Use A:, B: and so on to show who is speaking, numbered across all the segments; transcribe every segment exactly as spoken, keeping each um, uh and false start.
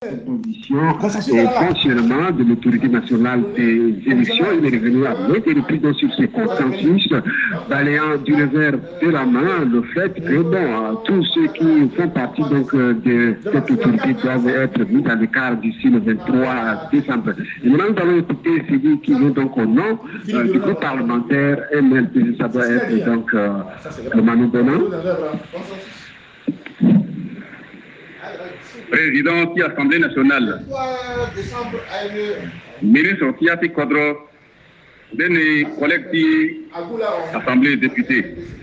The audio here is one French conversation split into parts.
A: Conditions et fonctionnement de l'autorité nationale des élections. Il est revenu à maintes reprises sur ce consensus, balayant du revers de la main le fait que bon, tous ceux qui font partie donc de cette autorité doivent être mis à l'écart d'ici le vingt-trois décembre. Et maintenant, nous allons écouter celui qui vient donc au nom euh, du groupe parlementaire M L P. Ça doit être donc euh, le Manu Bonan.
B: Président de l'Assemblée nationale, ministre qui a fait cadre de collègues de l'Assemblée des députés,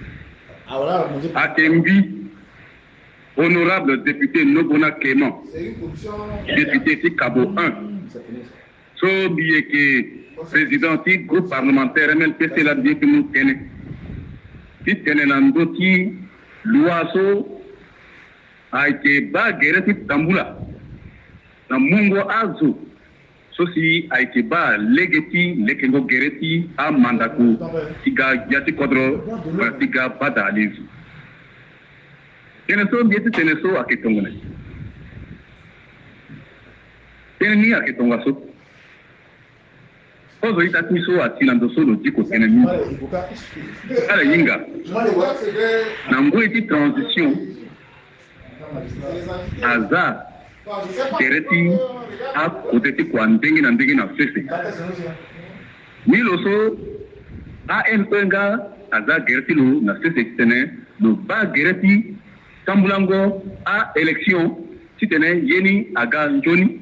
B: A M B, honorable député Nobona Kéman, député de Cabo un, so bien que président du groupe parlementaire M L P C la bien que nous tenons, qui tenons dans d'autres l'oiseau a été bas guéri Tamboula. Na mungo azo. Ceci a été bas légeti, lekengo guéri à Mandakou, tiga yati kodro, tiga bada alizu. Teneso bieti teneso a ketongone. Teneni a ketongaso. Ozo itati so a tilandoso lo diko teneni. Ala yinga. Na mbo iti transition. Aza kereti a koteti kwa ndengi na ndengi na fese miloso a enpenga aza gereti lo na fese tene lo ba gereti tambulango a élection titene yeni aga njoni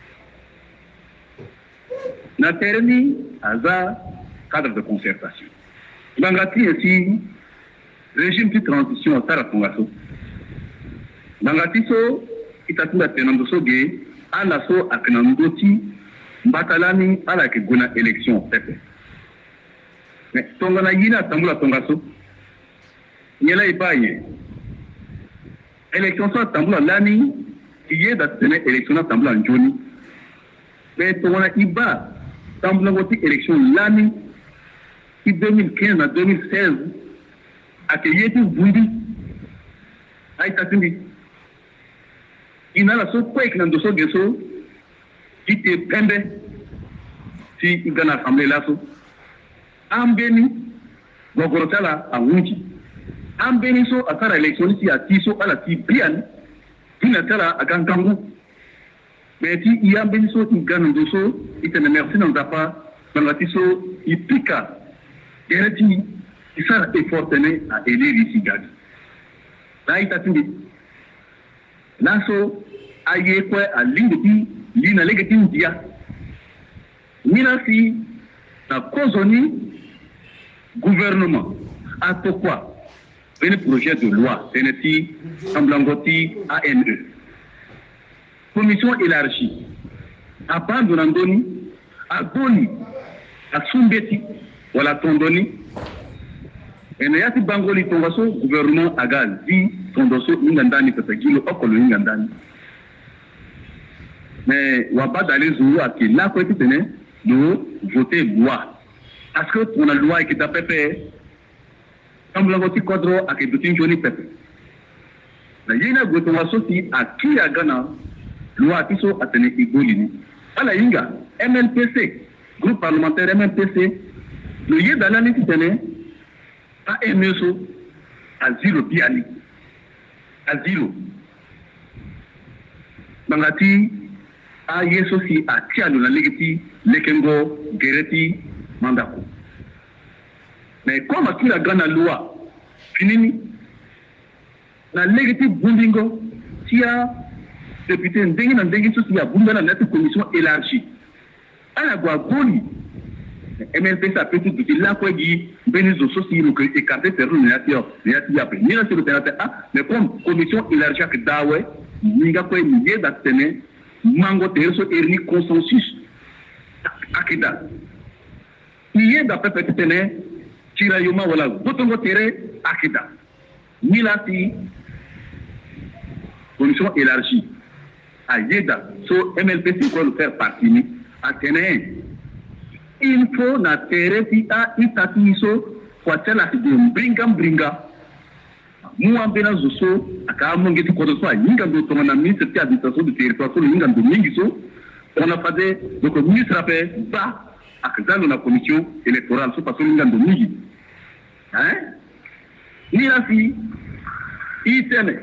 B: na terni aza cadre de concertation bangati ainsi régime de transition tara tungaso Nangatiso itatunda tenandoso ge ala so akenandoti mbatalani ala ke guna élection pepe. Mais tongana yina tambula tongaso yela ipaye élection so tambula lani iye da tene élection na tambula njoni. Mais tongana iba tambula ngoti élection lani i deux mille quinze na deux mille seize akeyeti bundi ay tatindi il n'a la so quoi que dans so gesso qui te pembe si il gana assemblée là so ambeni gogorotala a wunji ambeni so akara élection si a tiso ala ti bian ina tala a gangangu mais si il ambeni so il gana do so il te merci non pas dans la tiso il pica gereti il sera effortene à élire ici gadi là il t'a dit Naso aye kwe a lingeti lina legeti ndia. Mina si na kozoni gouvernement a pourquoi un projet de loi teneti amblangoti A N E. Commission élargie abandonandoni a boni a sumbeti wala tondoni ene yati bangoli tongaso gouvernement agal di tondoso ingandani petagilo okolo ingandani mais wabada les zulu aki la ko tene do voter loi parce que on a loi qui tapepe samblango ti kodro aki dutin joni pepe na yina go tongaso ti aki agana loi ti so atene igolini ala inga M L P C groupe parlementaire M L P C le yedalani ti tene a emeso azilo biali azilo bangati a yeso si a tialo na legiti lekengo gereti mandako mais comme a la grande loi finini na legiti bundingo tia député ndengi na ndengi so si a bundana na commission élargie ala gwa goli M L P ça peut tout dire là quoi dit Benizo Sosi le écarté terre négatif négatif après ni là sur le terrain ah mais comme commission élargie que dawe ni ga quoi ni da tene mango terre so erni consensus akida ni da peut être tene tira yoma wala botongo terre akida ni là si commission élargie a yeda so M L P c'est quoi le faire partie ni a tene il faut na terre si a itatiso kwa tela de bringa bringa moi bena zoso aka mongi ti kodo so yinga do to na ministre de l'administration du territoire so yinga do mingi so on a fait donc le ministre rappelle ba dans la commission électorale so parce que yinga do mingi hein ni la fi itene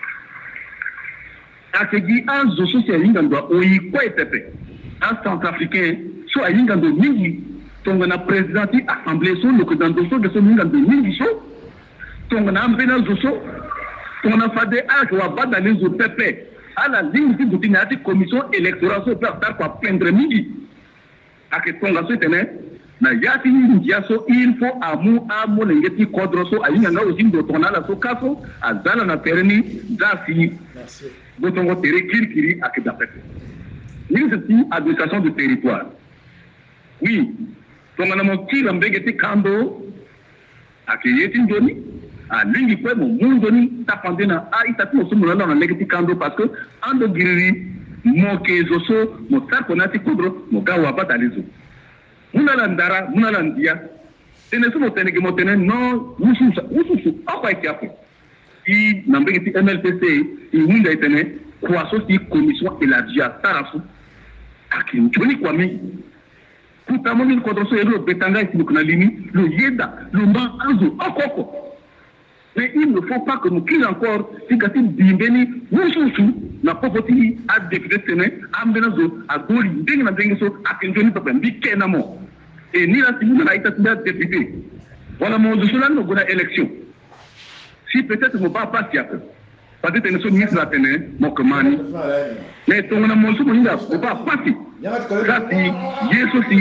B: akegi an zoso se yinga do oyi ko etepe en centrafricain so yinga do mingi tonga na président assemblée so le président do so de so yinga do mingi so tonga na mbena zoso tonga na fade ak wa bada les autres pepe à la ligne de boutina de commission électorale so per tar quoi prendre midi ak tonga so tene na yati ni so il faut amu amu ngeti kodro so ayinga nga aussi do tonga la so kaso azala na perni dasi botongo tere kirkiri ak da pepe ni c'est administration du territoire oui tonga na mo kila mbegeti kando ak yeti ndoni a lingi kwe mo mundo ni tapande na a itatu mo sumu na legiti kando parce que ando giriri mo kezo so mo sarko na ti kodro mo gawa batalizo muna la ndara muna la ndia tene so mo tene ke mo tene no musu musu akwa itiapo i na mbegi ti M L P C i hunda itene kwa so ti commission élargie à tarafu akin joni kwa mi kutamo ni kodro so yelo betanga iti kuna limi lo yeda lo ma azo akoko. Mais il ne faut pas que nous crions encore si quand il bimbeni mususu na popoti a député séné ambenazo a goli ndenge na ndenge so akenjoni papa mbike na mo et ni la simu na ita tida député voilà mon cela no gona élection si peut-être mo pas passer après parce que nous sommes ministre la tene mo komani mais ton na mo so mo nda mo pas passer ça si yeso si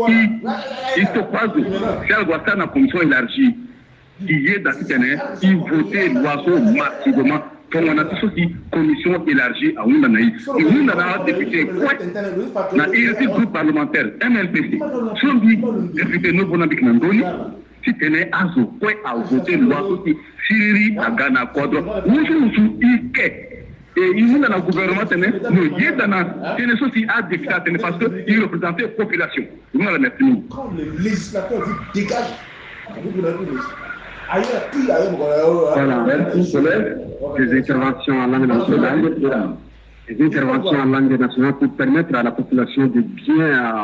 B: il se passe ça doit ça na commission élargie qui est dans cette année, il votait l'oiseau massivement comme on a tous aussi commission élargie à Oundanaï. Et nous avons député quoi dans le groupe parlementaire M L P C. Si on dit député nous bonabik Nandoni, si tenait à zo quoi à voter l'oiseau qui Syrie à Ghana Kodro, nous sommes Ike. Et il nous dans le gouvernement tenait, nous y est dans la tenait aussi à député parce qu'il représentait la population. Nous allons mettre nous.
C: Quand le législateur dit dégage,
A: voilà, des interventions en langue nationale, des interventions en langue nationale pour permettre à la population de bien